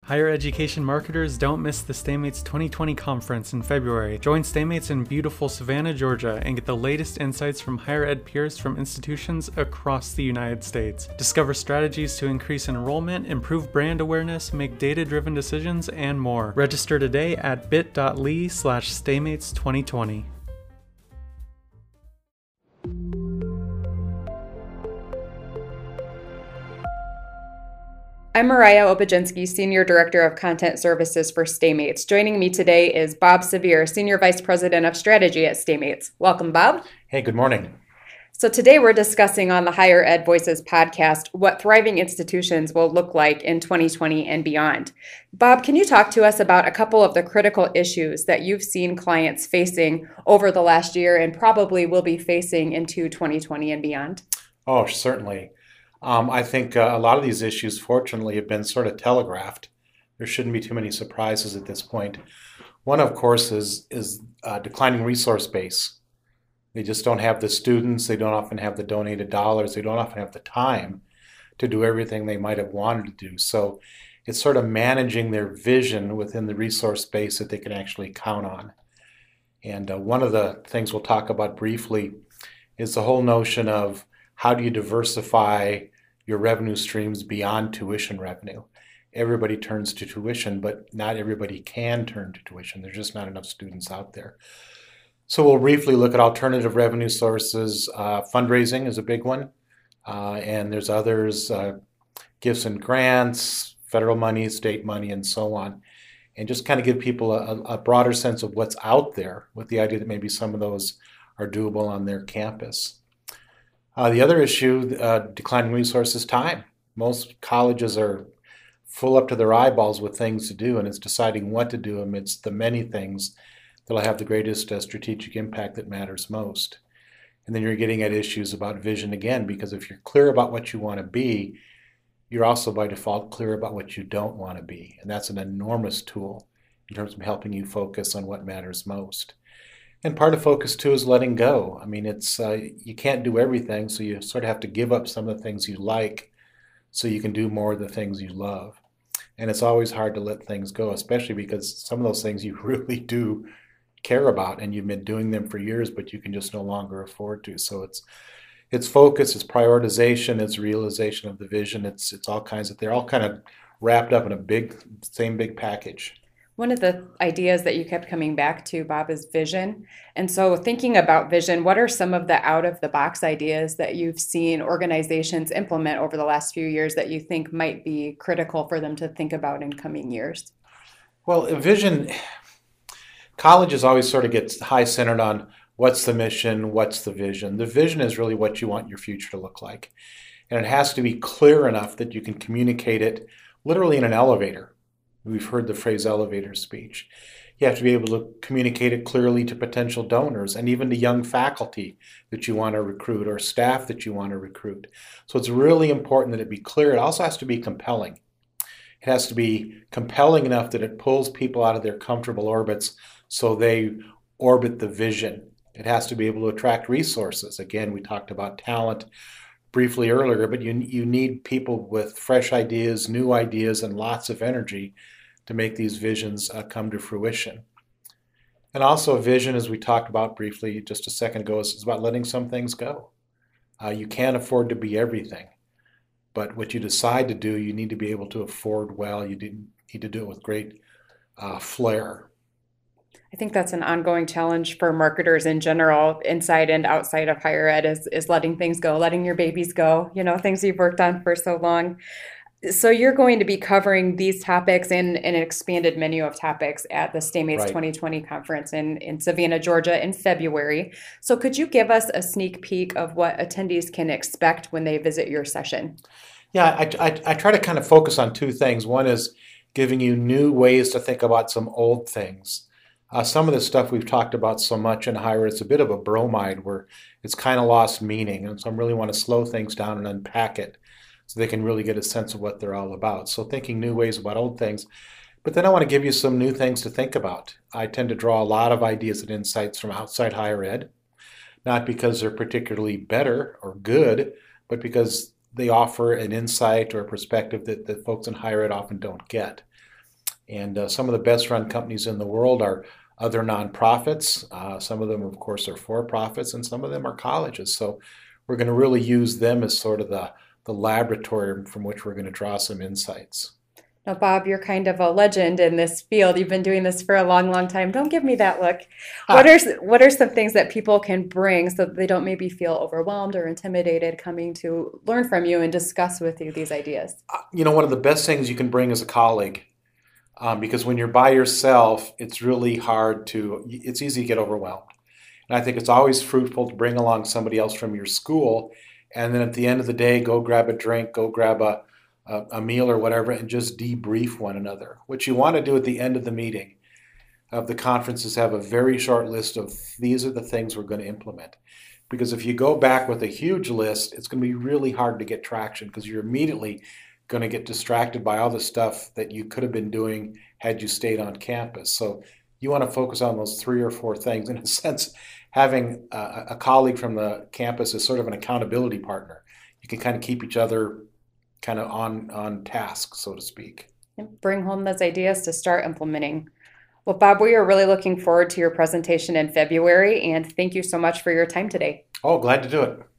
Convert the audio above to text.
Higher education marketers, don't miss the STAYmates 2020 conference in February. Join STAYmates in beautiful Savannah, Georgia, and get the latest insights from higher ed peers from institutions across the United States. Discover strategies to increase enrollment, improve brand awareness, make data-driven decisions, and more. Register today at bit.ly/STAYmates2020. I'm Mariah Obajinsky, Senior Director of Content Services for STAYmates. Joining me today is Bob Sevier, Senior Vice President of Strategy at STAYmates. Welcome, Bob. Hey, good morning. So today we're discussing on the Higher Ed Voices podcast what thriving institutions will look like in 2020 and beyond. Bob, can you talk to us about a couple of the critical issues that you've seen clients facing over the last year and probably will be facing into 2020 and beyond? Oh, certainly. I think a lot of these issues, fortunately, have been sort of telegraphed. There shouldn't be too many surprises at this point. One, of course, is declining resource base. They just don't have the students. They don't often have the donated dollars. They don't often have the time to do everything they might have wanted to do. So it's sort of managing their vision within the resource base that they can actually count on. And one of the things we'll talk about briefly is the whole notion of how do you diversify your revenue streams beyond tuition revenue? Everybody turns to tuition, but not everybody can turn to tuition. There's just not enough students out there. So we'll briefly look at alternative revenue sources. Fundraising is a big one, and there's others, gifts and grants, federal money, state money, and so on. And just kind of give people a broader sense of what's out there with the idea that maybe some of those are doable on their campus. The other issue, declining resources, time. Most colleges are full up to their eyeballs with things to do, and it's deciding what to do amidst the many things that'll have the greatest strategic impact that matters most. And then you're getting at issues about vision again, because if you're clear about what you want to be, you're also by default clear about what you don't want to be. And that's an enormous tool in terms of helping you focus on what matters most. And part of focus too is letting go. I mean, it's you can't do everything, so you sort of have to give up some of the things you like so you can do more of the things you love. And it's always hard to let things go, especially because some of those things you really do care about and you've been doing them for years, but you can just no longer afford to. So it's focus, it's prioritization, it's realization of the vision. It's all kinds of, they're all kind of wrapped up in a same big package. One of the ideas that you kept coming back to, Bob, is vision. And so thinking about vision, what are some of the out-of-the-box ideas that you've seen organizations implement over the last few years that you think might be critical for them to think about in coming years? Well, vision, colleges always sort of get high-centered on what's the mission, what's the vision. The vision is really what you want your future to look like. And it has to be clear enough that you can communicate it literally in an elevator. We've heard the phrase elevator speech. You have to be able to communicate it clearly to potential donors and even to young faculty that you want to recruit or staff that you want to recruit. So it's really important that it be clear. It also has to be compelling. It has to be compelling enough that it pulls people out of their comfortable orbits so they orbit the vision. It has to be able to attract resources. Again, we talked about talent briefly earlier, but you need people with fresh ideas, new ideas, and lots of energy to make these visions come to fruition. And also a vision, as we talked about briefly just a second ago, is about letting some things go. You can't afford to be everything, but what you decide to do, you need to be able to afford well. You need to do it with great flair. I think that's an ongoing challenge for marketers in general, inside and outside of higher ed, is letting things go, letting your babies go, things you've worked on for so long. So you're going to be covering these topics in an expanded menu of topics at the STAYmates 2020 conference in Savannah, Georgia in February. So could you give us a sneak peek of what attendees can expect when they visit your session? Yeah, I try to kind of focus on two things. One is giving you new ways to think about some old things. Some of the stuff we've talked about so much in higher ed, it's a bit of a bromide where it's kind of lost meaning. And so I really want to slow things down and unpack it so they can really get a sense of what they're all about. So thinking new ways about old things. But then I want to give you some new things to think about. I tend to draw a lot of ideas and insights from outside higher ed, not because they're particularly better or good, but because they offer an insight or a perspective that folks in higher ed often don't get. And some of the best run companies in the world are other nonprofits. Some of them, of course, are for-profits, and some of them are colleges. So we're going to really use them as sort of the laboratory from which we're going to draw some insights. Now, Bob, you're kind of a legend in this field. You've been doing this for a long, long time. Don't give me that look. What are some things that people can bring so that they don't maybe feel overwhelmed or intimidated coming to learn from you and discuss with you these ideas? One of the best things you can bring is a colleague. Because when you're by yourself, it's really it's easy to get overwhelmed. And I think it's always fruitful to bring along somebody else from your school, and then at the end of the day, go grab a drink, go grab a meal or whatever, and just debrief one another. What you want to do at the end of the meeting of the conference is have a very short list of these are the things we're going to implement. Because if you go back with a huge list, it's going to be really hard to get traction because you're immediately going to get distracted by all the stuff that you could have been doing had you stayed on campus. So you want to focus on those 3 or 4 things. In a sense, having a colleague from the campus is sort of an accountability partner. You can kind of keep each other kind of on task, so to speak. And bring home those ideas to start implementing. Well, Bob, we are really looking forward to your presentation in February, and thank you so much for your time today. Oh, glad to do it.